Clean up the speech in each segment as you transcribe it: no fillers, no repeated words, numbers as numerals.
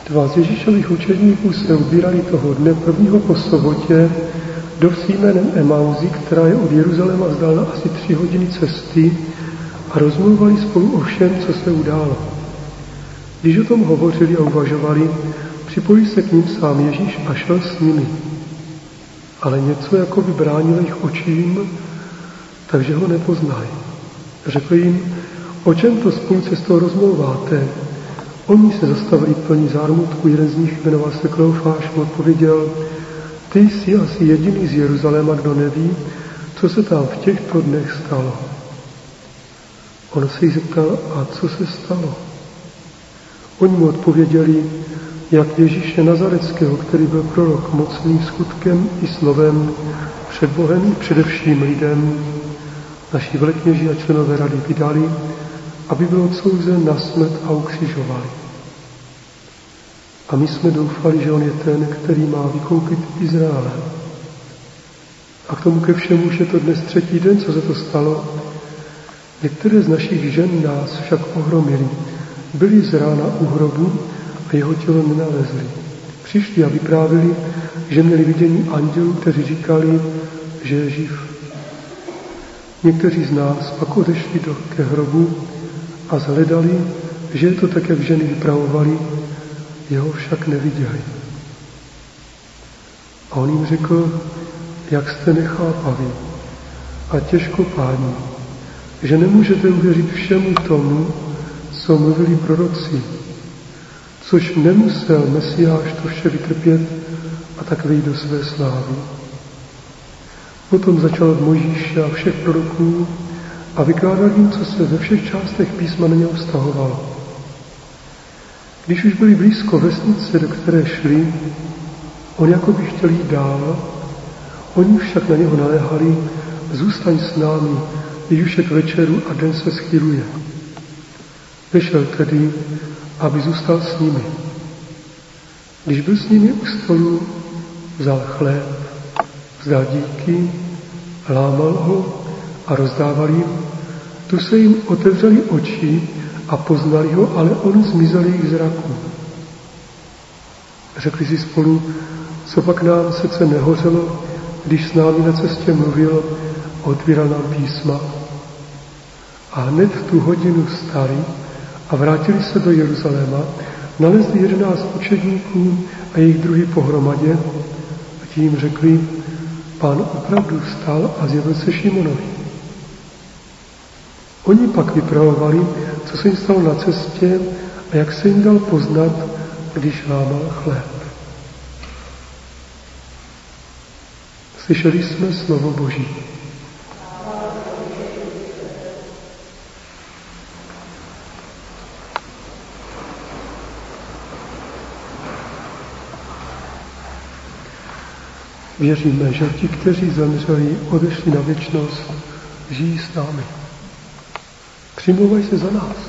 Dva z Ježíšových učedníků se ubírali toho dne prvního po sobotě do vsi jménem Emauzy, která je od Jeruzaléma vzdálena asi 3 hodiny cesty, a rozmluvali spolu o všem, co se událo. Když o tom hovořili a uvažovali, připojil se k ním sám Ježíš a šel s nimi. Ale něco jako by bránilo jejich očím, takže ho nepoznali. Řekl jim, o čem to spolu cestou rozmlouváte? Oni se zastavili plní zármutku, jeden z nich, jmenoval se Kleofáš, mu odpověděl, ty jsi asi jediný z Jeruzaléma, kdo neví, co se tam v těchto dnech stalo. On se jí zeptal, a co se stalo? Oni mu odpověděli, jak Ježíše Nazareckého, který byl prorok, mocný skutkem i slovem před Bohem i především lidem, naši velekněži a členové rady vydali, aby byl odsouzen na smrt a ukřižovali. A my jsme doufali, že on je ten, který má vykoupit Izraele. A k tomu ke všemu už je to dnes 3. den, co se to stalo. Některé z našich žen nás však ohromili. Byli z rána u hrobu a jeho tělo nenalezli. Přišli a vyprávěli, že měli vidění andělů, kteří říkali, že je živ. Někteří z nás pak odešli ke hrobu a zhledali, že je to tak, jak ženy vypravovali, jeho však neviděli. A on jim řekl, jak jste nechápaví a těžkopádní, že nemůžete uvěřit všemu tomu, co mluvili proroci, což nemusel Mesiáš to vše vytrpět a tak vejít do své slávy. Potom začal od Mojžíše a všech proroků a vykládal jim, co se ve všech částech písma na něho vztahovalo. Když už byli blízko vesnice, do které šli, on jako by chtěl jít dál, oni však na něho naléhali, zůstaň s námi, když už je k večeru a den se schyluje. Vešel tedy, aby zůstal s nimi. Když byl s nimi u stolu, vzal chléb, vzdal díky, lámal ho a rozdával jim, tu se jim otevřeli oči a poznali ho, ale on zmizel jejich zraku. Řekli si spolu, co pak nám srdce nehořelo, když s námi na cestě mluvil a otvíral nám písma. A hned v tu hodinu vstali a vrátili se do Jeruzaléma, nalezli 11 učedníků a jejich druhy pohromadě a ti jim řekli, Pán opravdu vstal a zjevil se Šimonovi. Oni pak vypravovali, co se jim stalo na cestě a jak se jim dal poznat, když lámal chléb. Slyšeli jsme slovo Boží. Věříme, že ti, kteří zemřeli, odešli na věčnost, žijí s námi. Přimlouvaj se za nás.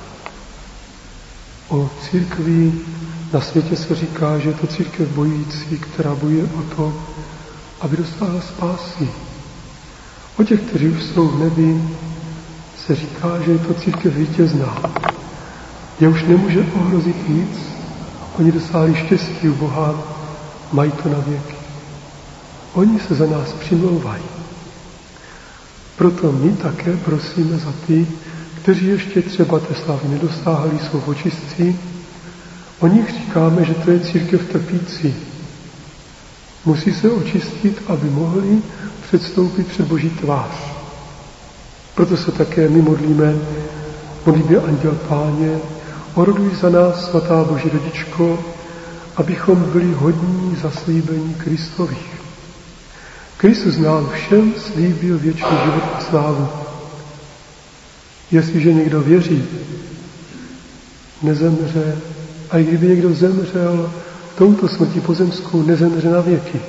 O církvi na světě se říká, že je to církev bojující, která bojuje o to, aby dostala spásy. O těch, kteří už jsou v nebi, se říká, že je to církev vítězná. Je už nemůže ohrozit nic, oni dosáhli štěstí u Boha, mají to na věky. Oni se za nás přimlouvají. Proto my také prosíme za ty, kteří ještě třeba té slávy nedosáhli, jsou v očistci. O nich říkáme, že to je církev trpící. Musí se očistit, aby mohli předstoupit před Boží tvář. Proto se také my modlíme, modlíme Anděl Páně, oroduj za nás, svatá Boží rodičko, abychom byli hodní zaslíbení Kristových. Kristus nám všem slíbil věčný život a slávu. Jestliže někdo věří, nezemře, a i kdyby někdo zemřel touto smrtí pozemskou, nezemře na věky.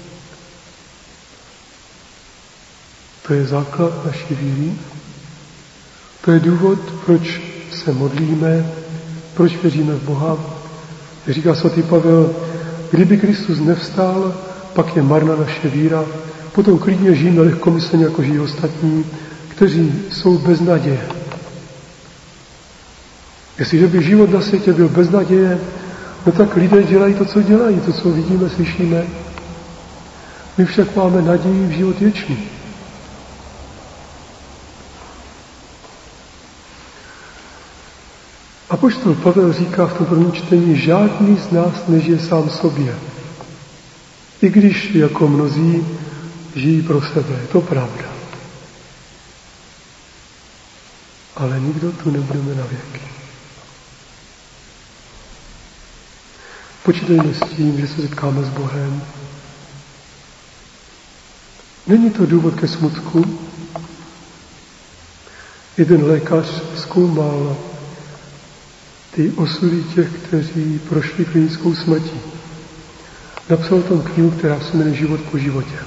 To je základ naší víry. To je důvod, proč se modlíme, proč věříme v Boha. Říká svatý Pavel, kdyby Kristus nevstál, pak je marná naše víra, potom klidně žijeme lehkomyslně, jako žijí ostatní, kteří jsou bez naděje. Jestliže by život na světě byl bez naděje, No tak lidé dělají to, co dělají, to, co vidíme, slyšíme. My však máme naději v život věčný. Apoštol Pavel říká v tom prvním čtení, žádný z nás nežije sám sobě. I když jako mnozí žijí pro sebe, je to pravda. Ale nikdo tu nebudeme na věky. Počítejme s tím, že se setkáme s Bohem. Není to důvod ke smutku. Jeden lékař zkoumal ty osudy těch, kteří prošli klinickou smrtí. Napsal tam knihu, která se jmenuje Život po životě.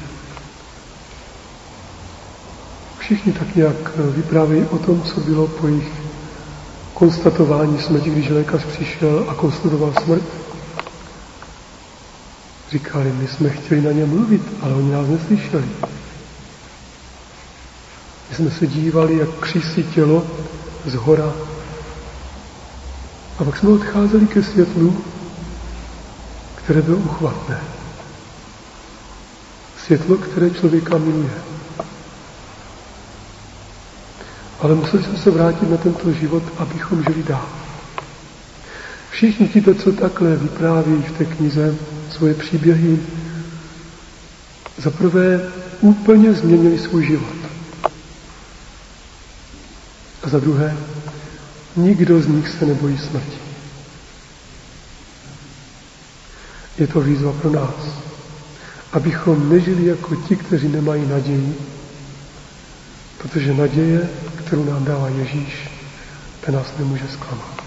Všichni tak nějak vyprávějí o tom, co bylo po jejich konstatování smrti, když lékař přišel a konstatoval smrt. Říkali, my jsme chtěli na ně mluvit, ale oni nás neslyšeli. My jsme se dívali, jak křísí tělo z hora. A pak jsme odcházeli ke světlu, které bylo uchvatné. Světlo, které člověka miluje. Ale museli jsme se vrátit na tento život, abychom žili dál. Všichni tito, co takhle vyprávějí v té knize svoje příběhy, zaprvé úplně změnili svůj život. A za druhé, nikdo z nich se nebojí smrti. Je to výzva pro nás, abychom nežili jako ti, kteří nemají naději, protože naděje, kterou nám dává Ježíš, ta nás nemůže zklamat.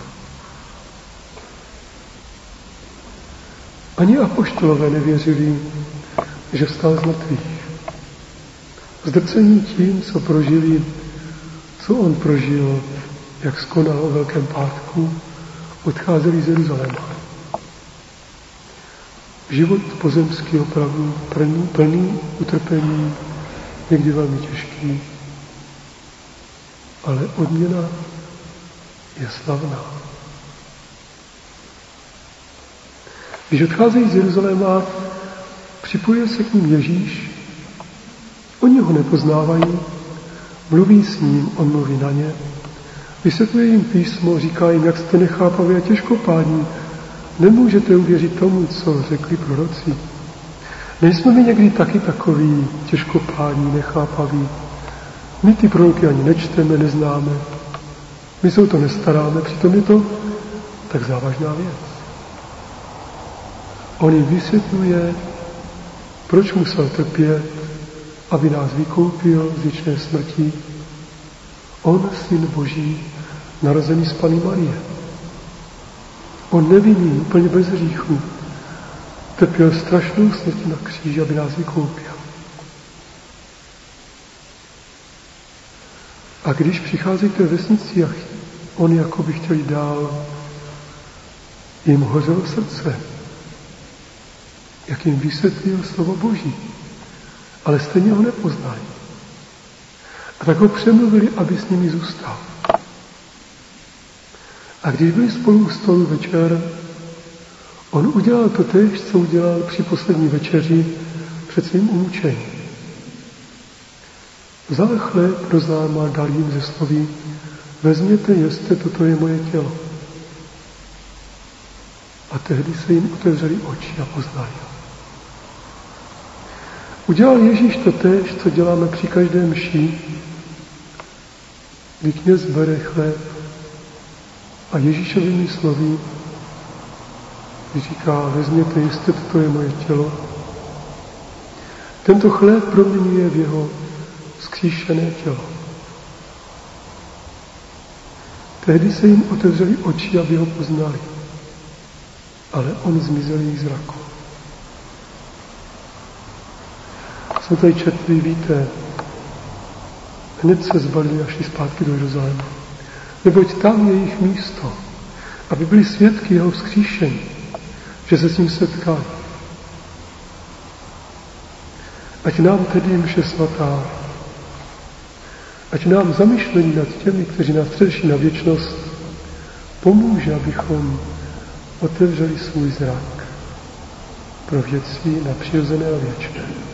Ani apoštolové nevěřili, že vstal z mrtvých. Zdrcení tím, co prožili, co on prožil, jak skonal o Velkém pátku, odcházeli z Jeruzaléma. Život pozemský opravdu plný utrpení, někdy velmi těžký, ale odměna je slavná. Když odcházejí z Jeruzaléma, připojuje se k ním Ježíš, oni ho nepoznávají, mluví s ním, on mluví na ně, vysvětluje jim písmo, říká jim, jak jste nechápaví a těžkopádní, nemůžete uvěřit tomu, co řekli proroci. Nejsme my někdy taky takový těžkopádní, nechápaví. My ty proroky ani nečteme, neznáme. My se o to nestaráme, přitom je to tak závažná věc. On jim vysvětluje, proč musel trpět, aby nás vykoupil z věčné smrti. On, Syn Boží, narozený z Panny Marie. On nevinný, úplně bez hříchu, trpěl strašnou smrti na kříži, aby nás vykoupil. A když přichází k té vesnici a on jako by chtěl jít dál, jim hořelo srdce, jak jim vysvětlil slovo Boží, ale stejně ho nepoznali. A tak ho přemluvili, aby s nimi zůstal. A když byli spolu u stolu večer, on udělal to též, co udělal při poslední večeři před svým umučením. Vzal chléb, rozlámal, dal jim ze slovy, vezměte, jeste, toto je moje tělo. A tehdy se jim otevřely oči a poznali ho. Udělal Ježíš to též, co děláme při každé mši, kdy kněz bere chléb a Ježíšovými slovy říká, vezměte, jste, toto je moje tělo. Tento chléb proměňuje v jeho vzkříšené tělo. Tehdy se jim otevřely oči, aby ho poznali, ale on zmizel jejich zraku. Jsme tady četli, víte, hned se zbalili a šli zpátky do Jeruzaléma. Neboť tam je jejich místo, aby byli svědky jeho vzkříšení, že se s ním setkali. Ať nám tedy mše svatá, ať nám zamyšlení nad těmi, kteří nás předeší na věčnost, pomůže, abychom otevřeli svůj zrak pro věci nadpřirozené a věčné.